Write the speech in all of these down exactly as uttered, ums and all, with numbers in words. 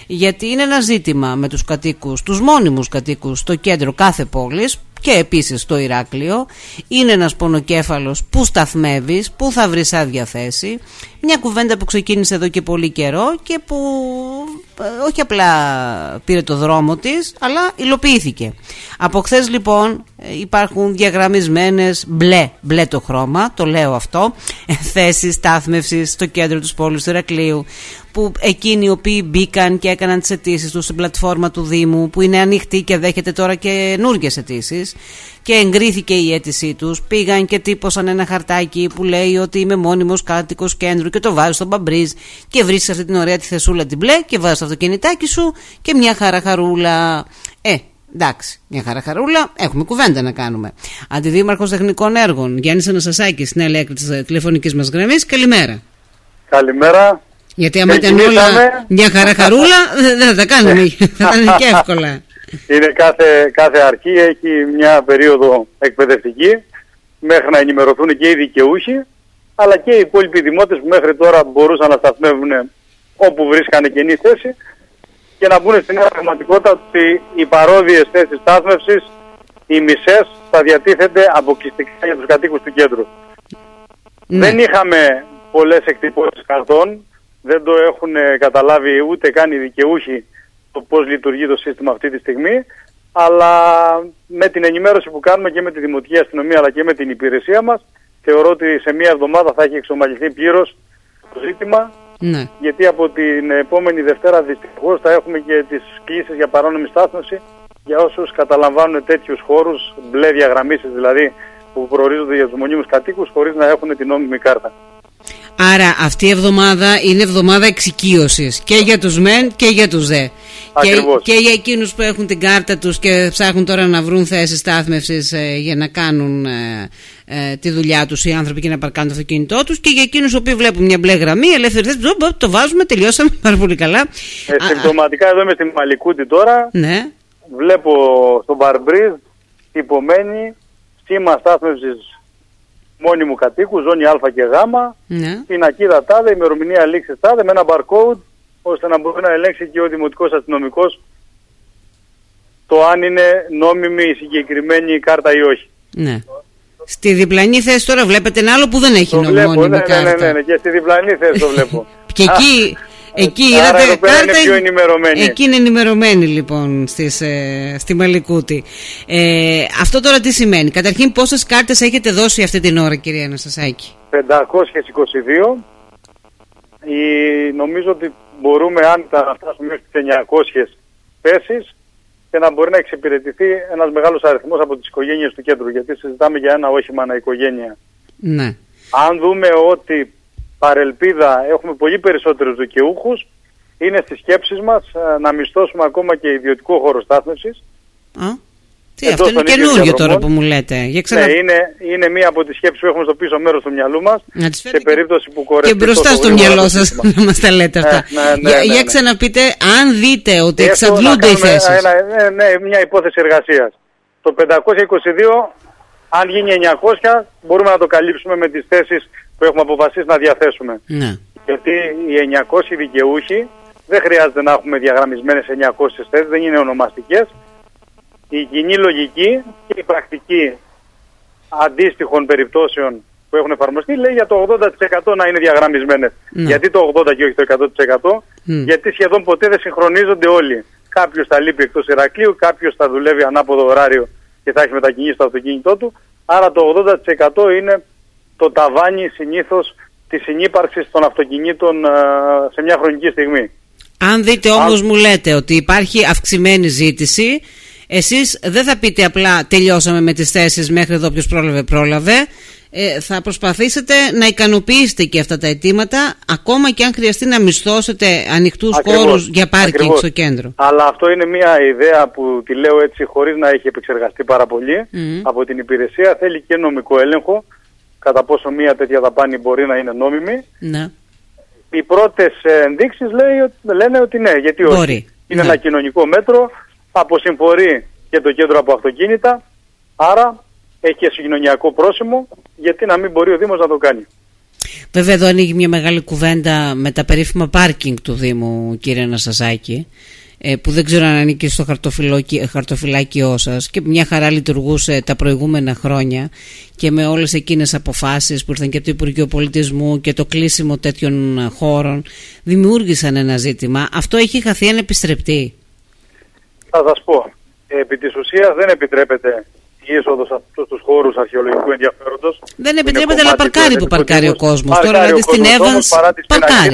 γιατί είναι ένα ζήτημα με τους κατοίκους, τους μόνιμους κατοίκους στο κέντρο κάθε πόλης και επίσης στο Ηράκλειο. Είναι ένας πονοκέφαλος που σταθμεύεις, που θα βρεις άδεια θέση. Μια κουβέντα που ξεκίνησε εδώ και πολύ καιρό και που όχι απλά πήρε το δρόμο της, αλλά υλοποιήθηκε. Από χθες λοιπόν υπάρχουν διαγραμμισμένες μπλε, μπλε το χρώμα, το λέω αυτό, θέσεις στάθμευσης στο κέντρο της πόλης του Ηρακλείου, που εκείνοι οι οποίοι μπήκαν και έκαναν τις αιτήσεις τους στην πλατφόρμα του Δήμου, που είναι ανοιχτή και δέχεται τώρα και καινούργιες αιτήσεις, και εγκρίθηκε η αίτησή τους, πήγαν και τύπωσαν ένα χαρτάκι που λέει ότι είμαι μόνιμος κάτοικος κέντρου και το βάζεις στον Παμπρίζ και βρίσκεις αυτή την ωραία τη θεσούλα την μπλε και βάζεις το αυτοκινητάκι σου και μια χαρά χαρούλα. Ε, εντάξει, μια χαρά χαρούλα, έχουμε κουβέντα να κάνουμε. Αντιδήμαρχος Τεχνικών Έργων, Γιάννης Αναστασάκης, στην άλλη άκρη της τηλεφωνικής μας γραμμής. Καλημέρα. Καλημέρα. Γιατί άμα ήταν όλα μια χαρά χαρούλα δεν θα τα κάνουμε, θα ήταν και εύκολα. Είναι κάθε, κάθε αρχή έχει μια περίοδο εκπαιδευτική μέχρι να ενημερωθούν και οι δικαιούχοι, αλλά και οι υπόλοιποι δημότες που μέχρι τώρα μπορούσαν να σταθμεύουν όπου βρίσκανε καινή θέση και να μπουν στην πραγματικότητα ότι οι παρόδιες θέσεις στάθμευσης, οι μισές, θα διατίθενται αποκλειστικά για τους κατοίκους του κέντρου. Ναι. Δεν είχαμε πολλές εκτυπώσεις καρτών, δεν το έχουν καταλάβει ούτε καν οι δικαιούχοι το πώς λειτουργεί το σύστημα αυτή τη στιγμή, αλλά με την ενημέρωση που κάνουμε και με τη Δημοτική Αστυνομία αλλά και με την υπηρεσία μας, θεωρώ ότι σε μία εβδομάδα θα έχει εξομαλυνθεί πλήρως το ζήτημα, ναι. Γιατί από την επόμενη Δευτέρα δυστυχώς θα έχουμε και τις κλήσεις για παράνομη στάθμευση για όσους καταλαμβάνουν τέτοιους χώρους, μπλε διαγραμμίσεις δηλαδή, που προορίζονται για τους μονίμους κατοίκους χωρίς να έχουν την νόμιμη κάρτα. Άρα αυτή η εβδομάδα είναι εβδομάδα εξοικείωσης και για τους μεν και για τους δε. Και, και για εκείνους που έχουν την κάρτα τους και ψάχνουν τώρα να βρουν θέσεις στάθμευσης ε, για να κάνουν ε, ε, τη δουλειά τους οι άνθρωποι και να παρκάνουν το αυτοκίνητό τους, και για εκείνους που βλέπουν μια μπλε γραμμή, ελεύθερη θέση, το βάζουμε, τελειώσαμε πάρα πολύ καλά. Ε, συμπτωματικά εδώ είμαι στη Μαλικούτη τώρα, ναι. Βλέπω στον Μπαρμπρίζ τυπωμένη σήμα στάθμευσης μόνιμου κατοίκου, ζώνη Α και Γ, ναι. Πινακίδα τάδε, ημερομηνία λήξης τάδε, με ένα barcode, ώστε να μπορεί να ελέγξει και ο δημοτικός αστυνομικός το αν είναι νόμιμη η συγκεκριμένη κάρτα ή όχι. Ναι. Στη διπλανή θέση τώρα βλέπετε ένα άλλο που δεν έχει νόμιμη βλέπω, ναι, κάρτα. Ναι, ναι, ναι, και στη διπλανή θέση το βλέπω. Και εκεί... Εκεί άρα είδατε κάρτα, είναι πιο ενημερωμένη. Εκεί είναι ενημερωμένη λοιπόν στις, ε, στη Μαλικούτη. ε, Αυτό τώρα τι σημαίνει? Καταρχήν πόσες κάρτες έχετε δώσει αυτή την ώρα, κυρία Αναστασάκη? πεντακόσιες είκοσι δύο. Η, νομίζω ότι μπορούμε αν θα φτάσουμε μέχρι τις εννιακόσιες θέσεις και να μπορεί να εξυπηρετηθεί ένας μεγάλος αριθμός από τις οικογένειες του κέντρου, γιατί συζητάμε για ένα όχημα ανά οικογένεια. Ναι. Αν δούμε ότι παρελπίδα έχουμε πολύ περισσότερους δικαιούχους, είναι στις σκέψεις μας να μισθώσουμε ακόμα και ιδιωτικό χώρο στάθμευσης. Α, τι, αυτό είναι καινούργιο τώρα που μου λέτε. Για ξανα... Ναι, είναι, είναι μία από τις σκέψεις που έχουμε στο πίσω μέρος του μυαλού μας, σε και... περίπτωση που κορεστεί. Και μπροστά στο μυαλό σας να μας τα λέτε αυτά. Ναι, ναι, ναι, για, ναι, ναι. για ξαναπείτε, αν δείτε ότι εξαντλούνται οι θέσεις. Ένα, ναι, ναι, μια υπόθεση εργασίας. Το πεντακόσια είκοσι δύο, αν γίνει εννιακόσια, μπορούμε να το καλύψουμε με τις θέσεις που έχουμε αποφασίσει να διαθέσουμε. Ναι. Γιατί οι εννιακόσιοι δικαιούχοι δεν χρειάζεται να έχουμε διαγραμμισμένες εννιακόσιες θέσεις, δεν είναι ονομαστικές. Η κοινή λογική και η πρακτική αντίστοιχων περιπτώσεων που έχουν εφαρμοστεί λέει για το ογδόντα τοις εκατό να είναι διαγραμμισμένες. Ναι. Γιατί το ογδόντα τοις εκατό και όχι το εκατό τοις εκατό? Mm. Γιατί σχεδόν ποτέ δεν συγχρονίζονται όλοι. Κάποιος θα λείπει εκτός Ηρακλείου, κάποιος θα δουλεύει ανάποδο ωράριο και θα έχει μετακινήσει το αυτοκίνητό του. Άρα το ογδόντα τοις εκατό είναι το ταβάνι συνήθως της συνύπαρξης των αυτοκινήτων α, σε μια χρονική στιγμή. Αν δείτε όμως, αν... μου λέτε ότι υπάρχει αυξημένη ζήτηση, εσείς δεν θα πείτε απλά τελειώσαμε με τις θέσεις, μέχρι εδώ ποιος πρόλαβε πρόλαβε. Ε, θα προσπαθήσετε να ικανοποιήσετε και αυτά τα αιτήματα, ακόμα και αν χρειαστεί να μισθώσετε ανοιχτούς χώρους για πάρκινγκ στο κέντρο. Αλλά αυτό είναι μια ιδέα που τη λέω έτσι χωρίς να έχει επεξεργαστεί πάρα πολύ mm. από την υπηρεσία. Θέλει και νομικό έλεγχο κατά πόσο μια τέτοια δαπάνη μπορεί να είναι νόμιμη. Ναι. Οι πρώτες ενδείξεις λένε ότι ναι, γιατί όχι. Μπορεί. Είναι ναι. ένα κοινωνικό μέτρο, αποσυμφορεί και το κέντρο από αυτοκίνητα, άρα έχει και συγκοινωνιακό πρόσημο, γιατί να μην μπορεί ο Δήμος να το κάνει. Βέβαια εδώ ανοίγει μια μεγάλη κουβέντα με τα περίφημα πάρκινγκ του Δήμου, κύριε Αναστασάκη, που δεν ξέρω αν ανήκει στο χαρτοφυλάκιό σας και μια χαρά λειτουργούσε τα προηγούμενα χρόνια και με όλες εκείνες αποφάσεις που ήρθαν και από το Υπουργείο Πολιτισμού και το κλείσιμο τέτοιων χώρων δημιούργησαν ένα ζήτημα. Αυτό έχει χαθεί ανεπιστρεπτή. Θα σας πω, επί της ουσίας δεν επιτρέπεται η είσοδος σε αυτούς τους χώρους αρχαιολογικού ενδιαφέροντος. Δεν επιτρέπεται, αλλά παρκάρει που παρκάρει ο κόσμος. Τώρα δηλαδή στην Evans παρκάρει.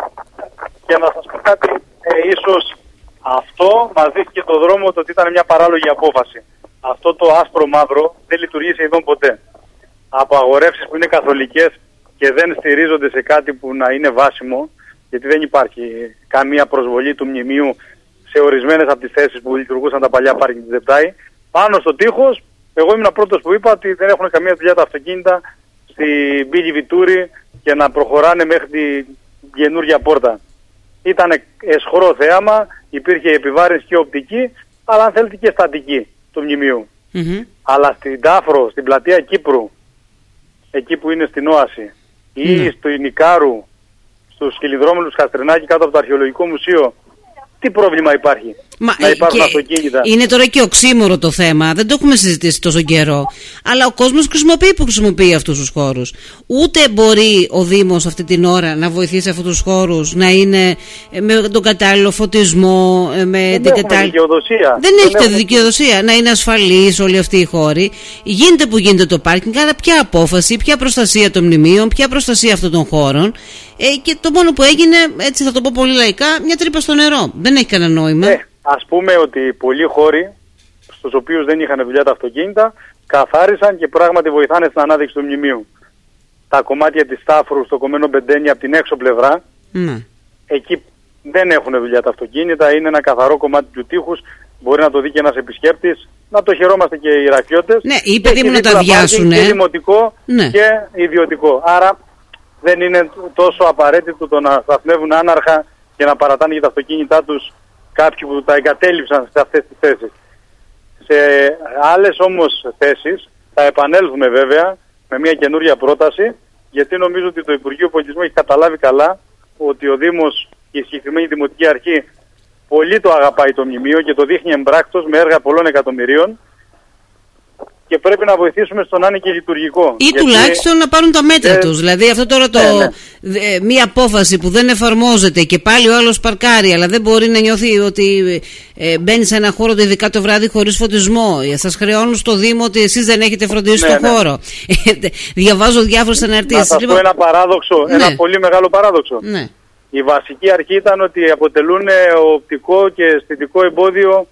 Και να σας πω κάτι, ε, ίσως αυτό μας δείχνει και το δρόμο το ότι ήταν μια παράλογη απόφαση. Αυτό το άσπρο μαύρο δεν λειτουργεί σχεδόν ποτέ. Από αγορεύσεις που είναι καθολικές και δεν στηρίζονται σε κάτι που να είναι βάσιμο, γιατί δεν υπάρχει καμία προσβολή του μνημείου σε ορισμένες από τις θέσεις που λειτουργούσαν τα παλιά πάρκινγκ της Δεπτάη. Πάνω στο τείχος, εγώ ήμουν πρώτος που είπα ότι δεν έχουν καμία δουλειά τα αυτοκίνητα στην πύλη Βιτούρη και να προχωράνε μέχρι την καινούργια πόρτα. Ήταν εσχρό θέαμα, υπήρχε επιβάρυνση και οπτική, αλλά αν θέλετε και στατική του μνημείου. Mm-hmm. Αλλά στην Τάφρο, στην πλατεία Κύπρου, εκεί που είναι στην Όαση, ή mm-hmm. στο Ινικάρου, στους Χιλιδρόμελους Χαστρινάκη κάτω από το Αρχαιολογικό Μουσείο, τι πρόβλημα υπάρχει? Μα, να υπάρχουν αυτοκίνητα? Είναι τώρα και οξύμορο το θέμα, δεν το έχουμε συζητήσει τόσο καιρό. Αλλά ο κόσμος χρησιμοποιεί που χρησιμοποιεί αυτούς τους χώρους. Ούτε μπορεί ο Δήμος αυτή την ώρα να βοηθήσει αυτούς τους χώρους να είναι με τον κατάλληλο φωτισμό, με δεν την κατάλληλη. Δικαιοδοσία. Δεν, δεν έχετε δικαιοδοσία να είναι ασφαλής όλοι αυτοί οι χώροι. Γίνεται που γίνεται το πάρκινγκ, αλλά ποια απόφαση, ποια προστασία των μνημείων, ποια προστασία αυτών των χώρων. Ε, και το μόνο που έγινε, έτσι θα το πω πολύ λαϊκά, μια τρύπα στο νερό. Δεν έχει κανένα νόημα. Ε, ας πούμε ότι πολλοί χώροι στους οποίους δεν είχαν δουλειά τα αυτοκίνητα καθάρισαν και πράγματι βοηθάνε στην ανάδειξη του μνημείου. Τα κομμάτια της Στάφρου στο κομμένο Μπεντένι από την έξω πλευρά, mm. εκεί δεν έχουν δουλειά τα αυτοκίνητα, είναι ένα καθαρό κομμάτι του τείχους, μπορεί να το δει και ένας επισκέπτης, να το χαιρόμαστε και οι Ηρακλειώτες. Ναι, οι παιδί μου να τα αδειάσουν. Και δημοτικό ναι. και ιδιωτικό. Άρα δεν είναι τόσο απαραίτητο το να σταθμεύουν άναρχα και να παρατάνε για τα αυτοκίνητά τους κάποιοι που τα εγκατέλειψαν σε αυτές τις θέσεις. Σε άλλες όμως θέσεις θα επανέλθουμε βέβαια με μια καινούρια πρόταση, γιατί νομίζω ότι το Υπουργείο Πολιτισμού έχει καταλάβει καλά ότι ο Δήμος και η συγκεκριμένη Δημοτική Αρχή πολύ το αγαπάει το μνημείο και το δείχνει εμπράκτος με έργα πολλών εκατομμυρίων και πρέπει να βοηθήσουμε στο να είναι και λειτουργικό. Ή γιατί τουλάχιστον να πάρουν τα μέτρα ε, τους. Δηλαδή αυτό τώρα το, ε, ναι. ε, μία απόφαση που δεν εφαρμόζεται και πάλι ο άλλος παρκάρει, αλλά δεν μπορεί να νιώθει ότι ε, μπαίνει σε ένα χώρο, ειδικά το βράδυ, χωρίς φωτισμό. Σας χρεώνουν στο Δήμο ότι εσείς δεν έχετε φροντίσει ναι, τον ναι. χώρο. Διαβάζω διάφορες αναρτήσεις. Να σας λοιπόν... πω ένα παράδοξο, ναι. ένα πολύ μεγάλο παράδοξο. Ναι. Η βασική αρχή ήταν ότι αποτελούν οπτικό και αισθητικό εμπόδιο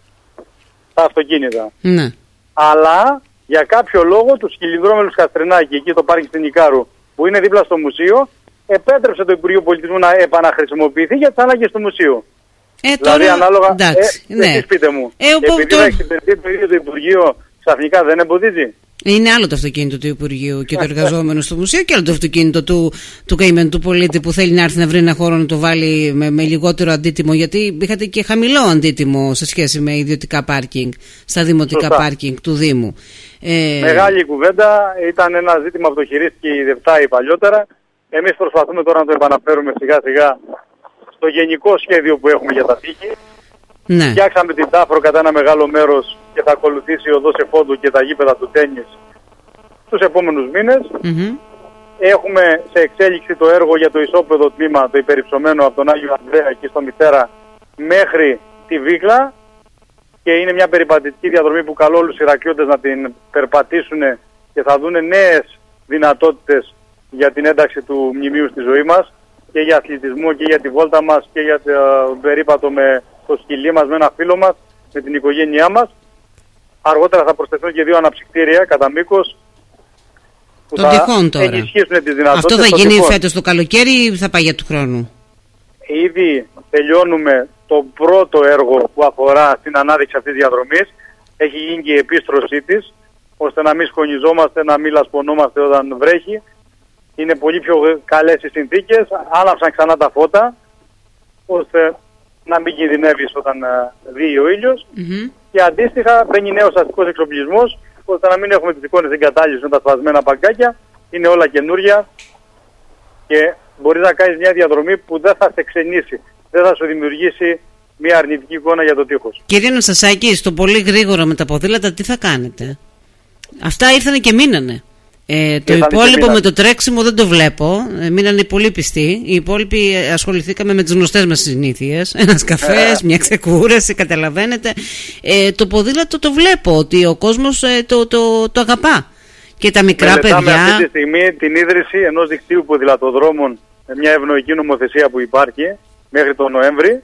τα αυτοκίνητα. Ναι. Αλλά για κάποιο λόγο τους Χιλιδρόμελους Χαστρινάκη, εκεί το πάρκινγκ στην Ικάρου, που είναι δίπλα στο μουσείο, επέτρεψε το Υπουργείο Πολιτισμού να επαναχρησιμοποιηθεί για τις ανάγκες του μουσείου. Ε, δηλαδή τώρα... ανάλογα, εντάξει, ε, ναι. εσείς πείτε μου, ε, ο, επειδή το... θα εξυπηρετεί το ίδιο το Υπουργείο, ξαφνικά δεν εμποδίζει? Είναι άλλο το αυτοκίνητο του Υπουργείου και το εργαζόμενο στο μουσείο και άλλο το αυτοκίνητο του, του καημένου του πολίτη που θέλει να έρθει να βρει ένα χώρο να το βάλει με, με λιγότερο αντίτιμο, γιατί είχατε και χαμηλό αντίτιμο σε σχέση με ιδιωτικά πάρκινγκ στα δημοτικά Σωστά. πάρκινγκ του Δήμου. Ε... Μεγάλη κουβέντα, ήταν ένα ζήτημα που το χειρίστηκε η Δεπτάη παλιότερα. Εμείς προσπαθούμε τώρα να το επαναφέρουμε σιγά σιγά στο γενικό σχέδιο που έχουμε για τα τείχη. Ναι. Φτιάξαμε την Τάφρο κατά ένα μεγάλο μέρος και θα ακολουθήσει η οδός Εφόντου και τα γήπεδα του τένις στους επόμενους μήνες. Mm-hmm. Έχουμε σε εξέλιξη το έργο για το ισόπεδο τμήμα, το υπερυψωμένο από τον Άγιο Ανδρέα εκεί στο Μητέρα μέχρι τη Βίκλα, και είναι μια περιπατητική διαδρομή που καλώ όλους οι Ηρακλειώτες να την περπατήσουν και θα δουν νέες δυνατότητες για την ένταξη του μνημείου στη ζωή μας και για αθλητισμό και για τη βόλτα μας και για το περίπατο με το σκυλί μας, με ένα φίλο μας, με την οικογένειά μας. Αργότερα θα προσθεθούν και δύο αναψυκτήρια κατά μήκος που των τυχών τώρα. Ενισχύσουν τις δυνατότητες. Αυτό θα γίνει φέτος το καλοκαίρι ή θα πάει για του χρόνου? Ήδη τελειώνουμε το πρώτο έργο που αφορά στην ανάδειξη αυτής της διαδρομής. Έχει γίνει και η επίστρωσή της, ώστε να μην σκονιζόμαστε, να μην λασπωνόμαστε όταν βρέχει. Είναι πολύ πιο καλές οι συνθήκες, άναψαν ξανά τα φώτα, ώστε να μην κινδυνεύεις όταν δει ο ήλιος. Mm-hmm. Και αντίστοιχα μπαίνει νέος αστικός εξοπλισμός, ώστε να μην έχουμε τις εικόνες εγκατάλειψης με τα σπασμένα παγκάκια. Είναι όλα καινούρια και μπορείς να κάνεις μια διαδρομή που δεν θα σε ξενήσει, δεν θα σου δημιουργήσει μια αρνητική εικόνα για το τείχος. Κύριε Αναστασάκη, στο πολύ γρήγορο με τα ποδήλατα τι θα κάνετε? Αυτά ήρθανε και μείνανε. Ε, το υπόλοιπο με το τρέξιμο δεν το βλέπω. Ε, μείνανε πολύ πιστοί. Οι υπόλοιποι ασχοληθήκαμε με τις γνωστές μας συνήθειες. Ένας καφές, μια ξεκούραση, καταλαβαίνετε. Ε, το ποδήλατο το βλέπω ότι ο κόσμος ε, το, το, το αγαπά. Και τα μικρά Μελετάμε παιδιά. αυτή τη στιγμή την ίδρυση ενός δικτύου ποδηλατοδρόμων με μια ευνοϊκή νομοθεσία που υπάρχει μέχρι τον Νοέμβρη,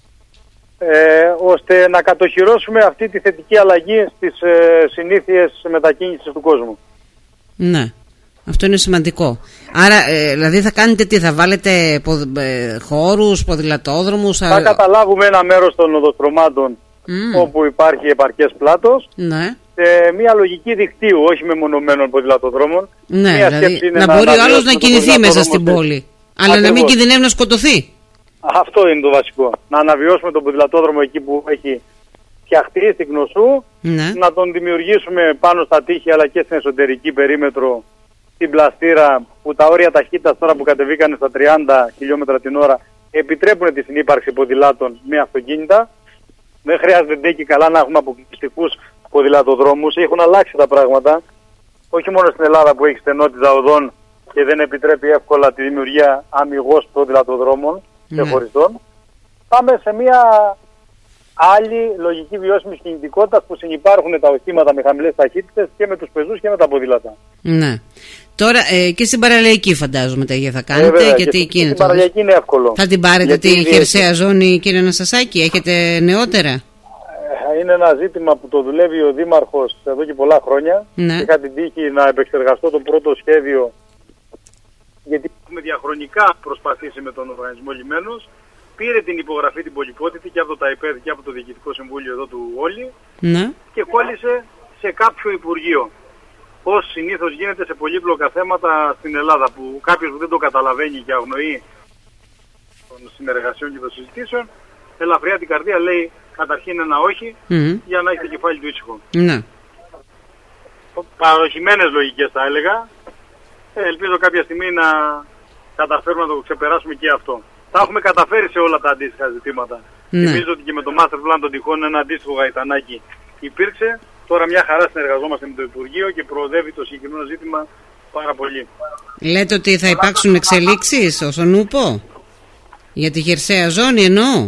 ε, ώστε να κατοχυρώσουμε αυτή τη θετική αλλαγή στις ε, συνήθειες μετακίνησης του κόσμου. Ναι, αυτό είναι σημαντικό. Άρα, ε, δηλαδή θα κάνετε τι, θα βάλετε πο, ε, χώρους, ποδηλατόδρομους? Θα α... καταλάβουμε ένα μέρος των οδοστρωμάτων mm. όπου υπάρχει επαρκές πλάτος, ναι. σε μια λογική δικτύου, όχι μεμονωμένων ποδηλατοδρόμων. Ναι, μια δηλαδή, να, να μπορεί ο άλλος να κινηθεί μέσα στην πόλη, αλλά ακριβώς, να μην κινδυνεύει να σκοτωθεί. Αυτό είναι το βασικό. Να αναβιώσουμε τον ποδηλατόδρομο εκεί που έχει φτιαχτεί στην Κνωσού, ναι. να τον δημιουργήσουμε πάνω στα τείχη αλλά και στην εσωτερική περίμετρο, στην πλαστήρα, που τα όρια ταχύτητας τώρα που κατεβήκανε στα τριάντα χιλιόμετρα την ώρα επιτρέπουν τη συνύπαρξη ποδηλάτων με αυτοκίνητα. Δεν χρειάζεται ντε και καλά να έχουμε αποκλειστικούς ποδηλατοδρόμους. Έχουν αλλάξει τα πράγματα. Όχι μόνο στην Ελλάδα που έχει στενότητα οδών και δεν επιτρέπει εύκολα τη δημιουργία αμιγώς ποδηλατοδρόμων ξεχωριστών. Mm. Πάμε σε μια άλλη λογική βιώσιμη κινητικότητα που συνυπάρχουν τα οχήματα με χαμηλές ταχύτητες και με τους πεζούς και με τα ποδήλατα. Ναι. Τώρα ε, και στην παραλιακή φαντάζομαι τα ίδια θα κάνετε. Ε, βέβαια, και, και τι στην, στην παραλιακή είναι εύκολο. Θα την πάρετε γιατί τη χερσαία ζώνη, κύριε Αναστασάκη, έχετε νεότερα? Ε, είναι ένα ζήτημα που το δουλεύει ο Δήμαρχος εδώ και πολλά χρόνια. Ναι. Είχα την τύχη να επεξεργαστώ το πρώτο σχέδιο, γιατί έχουμε διαχρονικά προσπαθήσει με τον Οργανισμό Λιμένος. Πήρε την υπογραφή την πολυπότητη και από το ΤΑΙΠΕΔ και από το Διοικητικό Συμβούλιο εδώ του Όλη, ναι. και κόλλησε σε κάποιο Υπουργείο. Πώς συνήθως γίνεται σε πολύπλοκα θέματα στην Ελλάδα, που κάποιος που δεν το καταλαβαίνει και αγνοεί των συνεργασιών και των συζητήσεων, ελαφριά την καρδία λέει καταρχήν ένα όχι, mm. για να έχει το κεφάλι του ήσυχο. Ναι. Παροχημένες λογικές θα έλεγα. Ε, ελπίζω κάποια στιγμή να καταφέρουμε να το ξεπεράσουμε και αυτό. Τα έχουμε καταφέρει σε όλα τα αντίστοιχα ζητήματα. Ναι. Νομίζω ότι και με το Master Plan των τυχών ένα αντίστοιχο γαϊτανάκι υπήρξε. Τώρα μια χαρά συνεργαζόμαστε με το Υπουργείο και προοδεύει το συγκεκριμένο ζήτημα πάρα πολύ. Λέτε ότι θα υπάρξουν εξελίξεις όσον ούπο για τη χερσαία ζώνη εννοώ?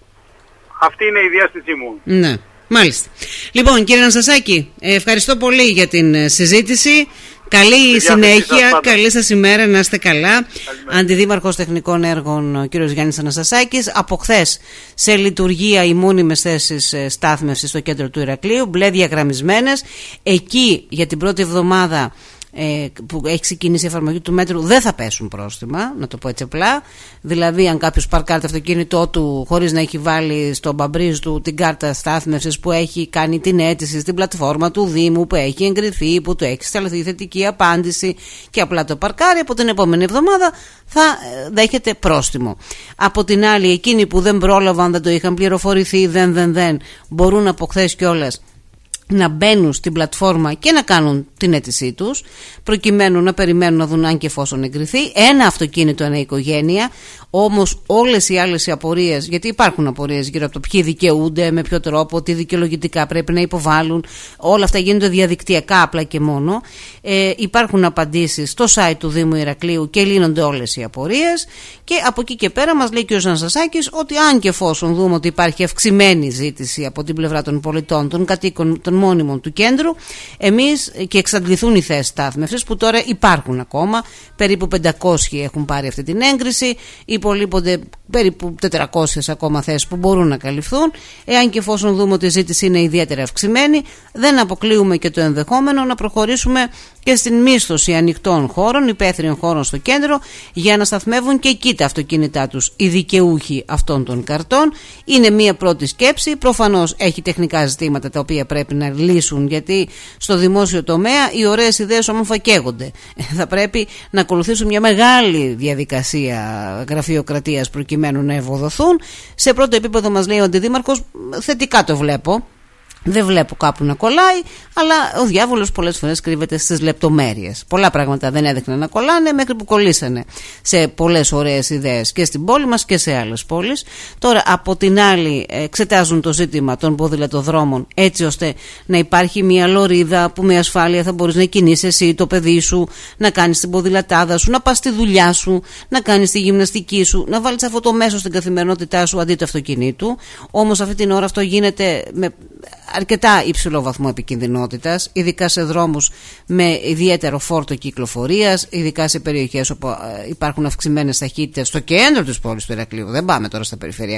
Αυτή είναι η διάστησή μου. Ναι, μάλιστα. Λοιπόν, κύριε Αναστασάκη, ευχαριστώ πολύ για την συζήτηση. Καλή συνέχεια, σας καλή σας ημέρα, να είστε καλά. Καλημέρα. Αντιδήμαρχος Τεχνικών Έργων, ο κύριος Γιάννης Αναστασάκης. Από χθες σε λειτουργία οι μόνιμες θέσεις στάθμευσης στο κέντρο του Ηρακλείου, μπλε διαγραμμισμένες. Εκεί για την πρώτη εβδομάδα ε, που έχει ξεκινήσει η εφαρμογή του μέτρου δεν θα πέσουν πρόστιμα, να το πω έτσι απλά. Δηλαδή, αν κάποιος παρκάρει το αυτοκίνητό του χωρίς να έχει βάλει στο μπαμπρίζ του την κάρτα στάθμευσης, που έχει κάνει την αίτηση στην πλατφόρμα του Δήμου, που έχει εγκριθεί, που του έχει σταλθεί θετική απάντηση και απλά το παρκάρει, από την επόμενη εβδομάδα θα δέχεται πρόστιμο. Από την άλλη, εκείνοι που δεν πρόλαβαν, δεν το είχαν πληροφορηθεί, δεν, δεν, δεν, μπορούν από χθες κιόλας να μπαίνουν στην πλατφόρμα και να κάνουν την αίτησή τους, προκειμένου να περιμένουν να δουν αν και εφόσον εγκριθεί. Ένα αυτοκίνητο, ένα οικογένεια. Όμως όλες οι άλλες οι απορίες, γιατί υπάρχουν απορίες γύρω από το ποιοι δικαιούνται, με ποιο τρόπο, τι δικαιολογητικά πρέπει να υποβάλουν, όλα αυτά γίνονται διαδικτυακά απλά και μόνο. Ε, υπάρχουν απαντήσεις στο site του Δήμου Ηρακλείου και λύνονται όλες οι απορίες. Και από εκεί και πέρα μας λέει και ο Αναστασάκης ότι αν και εφόσον δούμε ότι υπάρχει αυξημένη ζήτηση από την πλευρά των πολιτών, των κατοίκων, των μόνιμων του κέντρου, εμείς και εξαντληθούν οι θέσεις στάθμευσης που τώρα υπάρχουν ακόμα, περίπου πεντακόσιοι έχουν πάρει αυτή την έγκριση. Υπολείπονται περίπου τετρακόσιες ακόμα θέσεις που μπορούν να καλυφθούν. Εάν και εφόσον δούμε ότι η ζήτηση είναι ιδιαίτερα αυξημένη, δεν αποκλείουμε και το ενδεχόμενο να προχωρήσουμε και στην μίσθωση ανοιχτών χώρων, υπαίθριων χώρων στο κέντρο, για να σταθμεύουν και εκεί τα αυτοκίνητά τους οι δικαιούχοι αυτών των καρτών. Είναι μία πρώτη σκέψη. Προφανώς έχει τεχνικά ζητήματα τα οποία πρέπει να λύσουν, γιατί στο δημόσιο τομέα οι ωραίες ιδέες όμορφα καίγονται. Θα πρέπει να ακολουθήσουν μια μεγάλη διαδικασία γραφειοκρατίας προκειμένου να ευοδοθούν. Σε πρώτο επίπεδο μας λέει ο Αντιδήμαρχος, θετικά το βλέπω, Δεν βλέπω κάπου να κολλάει, αλλά ο διάβολος πολλές φορές κρύβεται στις λεπτομέρειες. Πολλά πράγματα δεν έδειχναν να κολλάνε μέχρι που κολλήσανε σε πολλές ωραίες ιδέες και στην πόλη μας και σε άλλες πόλεις. Τώρα από την άλλη εξετάζουν το ζήτημα των ποδηλατοδρόμων έτσι ώστε να υπάρχει μια λωρίδα που με ασφάλεια θα μπορείς να κινείς εσύ, το παιδί σου, να κάνεις την ποδηλατάδα σου, να πας στη δουλειά σου, να κάνεις τη γυμναστική σου, να βάλεις αυτό το μέσο στην καθημερινότητά σου αντί του αυτοκινήτου. Όμως αυτή την ώρα αυτό γίνεται με αρκετά υψηλό βαθμό επικινδυνότητας, ειδικά σε δρόμους με ιδιαίτερο φόρτο κυκλοφορίας, ειδικά σε περιοχές όπου υπάρχουν αυξημένες ταχύτητες στο κέντρο της πόλης του Ηρακλείου. Δεν πάμε τώρα στα περιφερειακά.